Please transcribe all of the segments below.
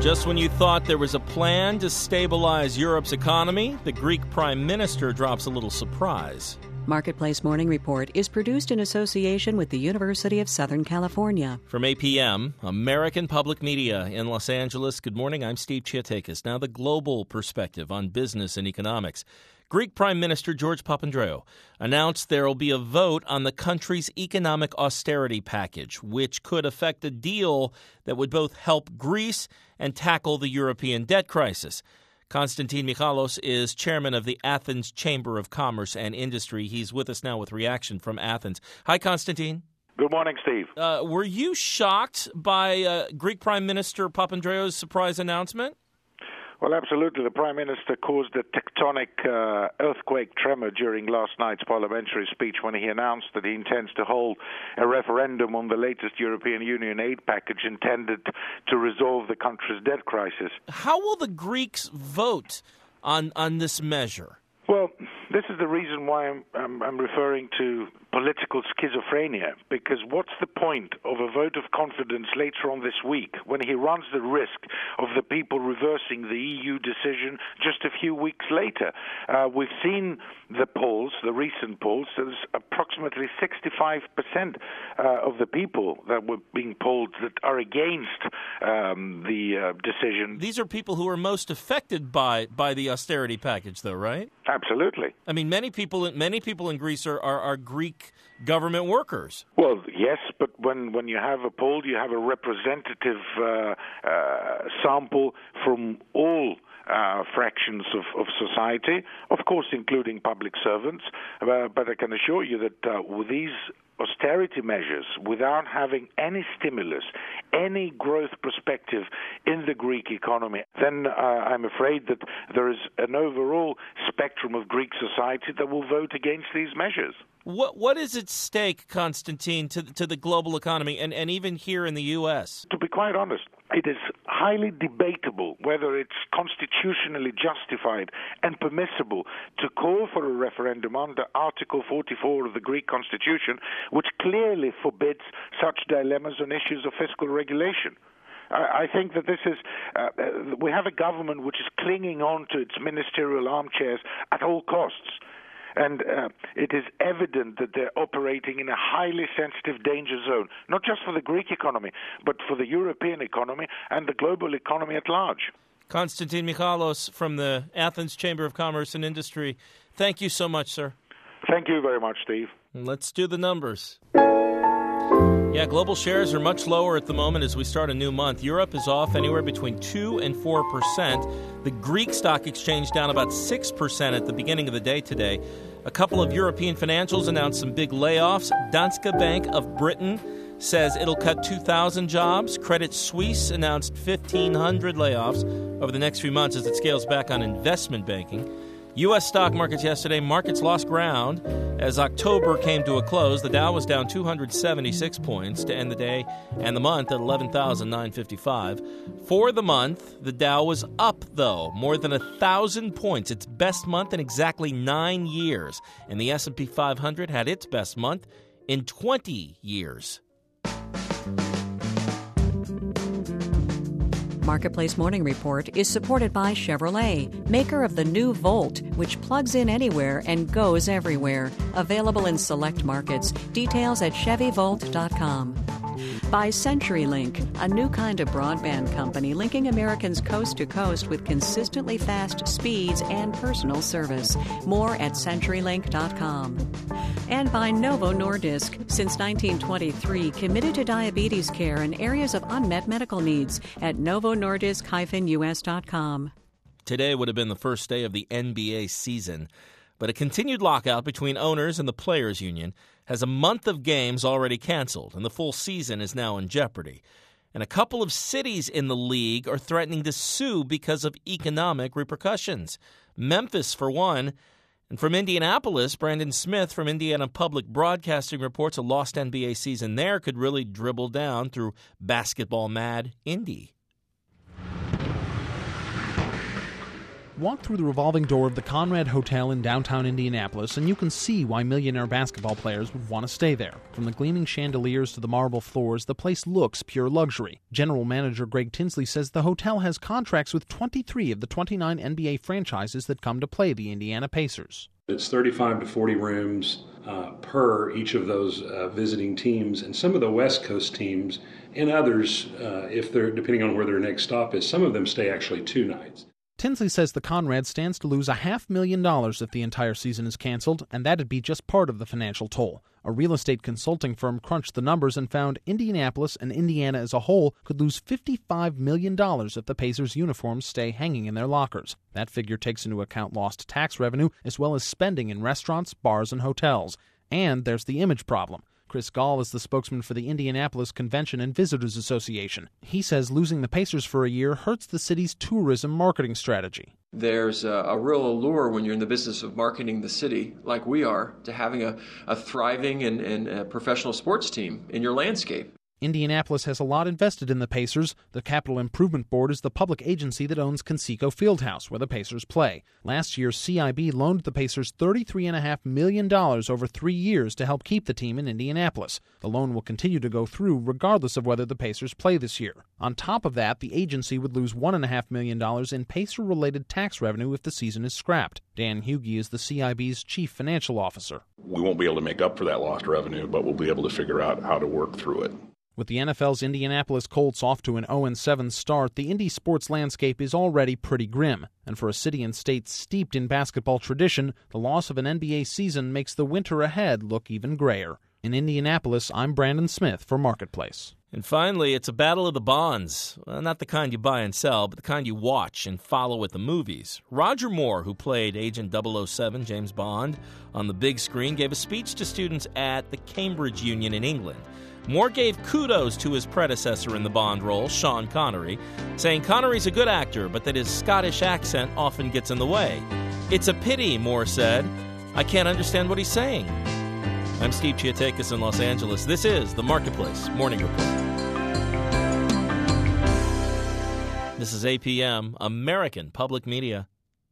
Just when you thought there was a plan to stabilize Europe's economy, the Greek Prime Minister drops a little surprise. Marketplace Morning Report is produced in association with the University of Southern California. From APM, American Public Media in Los Angeles. Good morning, I'm Steve Chiatakis. Now the global perspective on business and economics. Greek Prime Minister George Papandreou announced there will be a vote on the country's economic austerity package, which could affect a deal that would both help Greece and tackle the European debt crisis. Konstantin Michalos is chairman of the Athens Chamber of Commerce and Industry. He's with us now with reaction from Athens. Hi, Konstantin. Good morning, Steve. Were you shocked by Greek Prime Minister Papandreou's surprise announcement? Well, absolutely. The Prime Minister caused a tectonic earthquake tremor during last night's parliamentary speech when he announced that he intends to hold a referendum on the latest European Union aid package intended to resolve the country's debt crisis. How will the Greeks vote on this measure? Well, this is the reason why I'm referring to political schizophrenia, because what's the point of a vote of confidence later on this week when he runs the risk of the people reversing the EU decision just a few weeks later? We've seen the polls, the recent polls. There's approximately 65% of the people that were being polled that are against the decision. These are people who are most affected by the austerity package, though, right? Absolutely. I mean, many people in Greece are Greek government workers. Well, yes, but when you have a poll, you have a representative sample from all fractions of society, of course, including public servants. But I can assure you that with these austerity measures, without having any stimulus, any growth perspective in the Greek economy, then I'm afraid that there is an overall spectrum of Greek society that will vote against these measures. What is at stake, Konstantin, to the global economy and even here in the U.S.? To be quite honest, it is highly debatable whether it's constitutionally justified and permissible to call for a referendum under Article 44 of the Greek Constitution, which clearly forbids such dilemmas on issues of fiscal regulation. I think that this is, we have a government which is clinging on to its ministerial armchairs at all costs. And it is evident that they're operating in a highly sensitive danger zone, not just for the Greek economy, but for the European economy and the global economy at large. Konstantin Michalos from the Athens Chamber of Commerce and Industry. Thank you so much, sir. Thank you very much, Steve. Let's do the numbers. Yeah, global shares are much lower at the moment as we start a new month. Europe is off anywhere between 2 and 4%. The Greek stock exchange down about 6% at the beginning of the day today. A couple of European financials announced some big layoffs. Danske Bank of Britain says it'll cut 2,000 jobs. Credit Suisse announced 1,500 layoffs over the next few months as it scales back on investment banking. U.S. stock markets yesterday, markets lost ground as October came to a close. The Dow was down 276 points to end the day and the month at 11,955. For the month, the Dow was up, though, more than 1,000 points, its best month in exactly 9 years. And the S&P 500 had its best month in 20 years. Marketplace Morning Report is supported by Chevrolet, maker of the new Volt, which plugs in anywhere and goes everywhere. Available in select markets. Details at ChevyVolt.com. By CenturyLink, a new kind of broadband company linking Americans coast to coast with consistently fast speeds and personal service. More at CenturyLink.com. And by Novo Nordisk, since 1923, committed to diabetes care and areas of unmet medical needs at novonordisk-us.com. Today would have been the first day of the NBA season, but a continued lockout between owners and the Players Union has a month of games already canceled, and the full season is now in jeopardy. And a couple of cities in the league are threatening to sue because of economic repercussions. Memphis, for one. And from Indianapolis, Brandon Smith from Indiana Public Broadcasting reports a lost NBA season there could really dribble down through basketball-mad Indy. Walk through the revolving door of the Conrad Hotel in downtown Indianapolis, and you can see why millionaire basketball players would want to stay there. From the gleaming chandeliers to the marble floors, the place looks pure luxury. General manager Greg Tinsley says the hotel has contracts with 23 of the 29 NBA franchises that come to play the Indiana Pacers. It's 35 to 40 rooms per each of those visiting teams, and some of the West Coast teams and others, if they're depending on where their next stop is, some of them stay actually 2 nights. Tinsley says the Conrad stands to lose $500,000 if the entire season is canceled, and that'd be just part of the financial toll. A real estate consulting firm crunched the numbers and found Indianapolis and Indiana as a whole could lose $55 million if the Pacers' uniforms stay hanging in their lockers. That figure takes into account lost tax revenue as well as spending in restaurants, bars, and hotels. And there's the image problem. Chris Gall is the spokesman for the Indianapolis Convention and Visitors Association. He says losing the Pacers for a year hurts the city's tourism marketing strategy. There's a real allure when you're in the business of marketing the city, like we are, to having a thriving and a professional sports team in your landscape. Indianapolis has a lot invested in the Pacers. The Capital Improvement Board is the public agency that owns Conseco Fieldhouse, where the Pacers play. Last year, CIB loaned the Pacers $33.5 million over 3 years to help keep the team in Indianapolis. The loan will continue to go through regardless of whether the Pacers play this year. On top of that, the agency would lose $1.5 million in Pacer-related tax revenue if the season is scrapped. Dan Hughey is the CIB's chief financial officer. We won't be able to make up for that lost revenue, but we'll be able to figure out how to work through it. With the NFL's Indianapolis Colts off to an 0-7 start, the Indy sports landscape is already pretty grim. And for a city and state steeped in basketball tradition, the loss of an NBA season makes the winter ahead look even grayer. In Indianapolis, I'm Brandon Smith for Marketplace. And finally, it's a battle of the bonds. Well, not the kind you buy and sell, but the kind you watch and follow at the movies. Roger Moore, who played Agent 007 James Bond on the big screen, gave a speech to students at the Cambridge Union in England. Moore gave kudos to his predecessor in the Bond role, Sean Connery, saying Connery's a good actor, but that his Scottish accent often gets in the way. It's a pity, Moore said. I can't understand what he's saying. I'm Steve Chiatakis in Los Angeles. This is the Marketplace Morning Report. This is APM, American Public Media.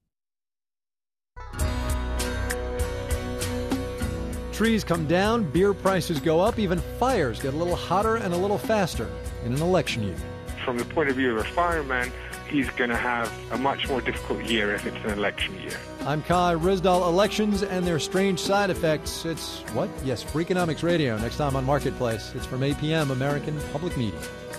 Trees come down, beer prices go up, even fires get a little hotter and a little faster in an election year. From the point of view of a fireman, he's going to have a much more difficult year if it's an election year. I'm Kai Ryssdal. Elections and their strange side effects. It's what? Yes, Freakonomics Radio. Next time on Marketplace. It's from APM, American Public Media.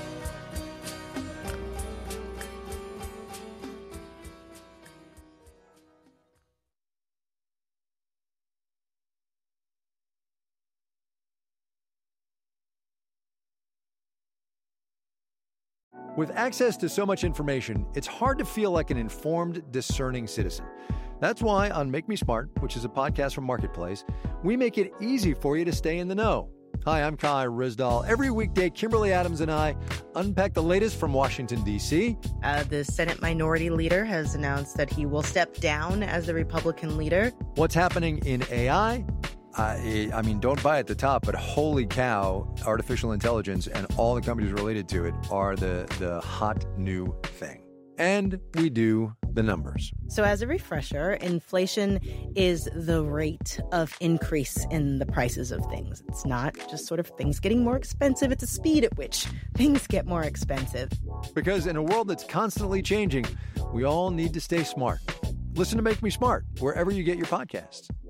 With access to so much information, it's hard to feel like an informed, discerning citizen. That's why on Make Me Smart, which is a podcast from Marketplace, we make it easy for you to stay in the know. Hi, I'm Kai Ryssdal. Every weekday, Kimberly Adams and I unpack the latest from Washington, D.C. The Senate Minority Leader has announced that he will step down as the Republican leader. What's happening in AI? I mean, don't buy at the top, but holy cow, artificial intelligence and all the companies related to it are the hot new thing. And we do the numbers. So as a refresher, inflation is the rate of increase in the prices of things. It's not just sort of things getting more expensive. It's a speed at which things get more expensive. Because in a world that's constantly changing, we all need to stay smart. Listen to Make Me Smart wherever you get your podcasts.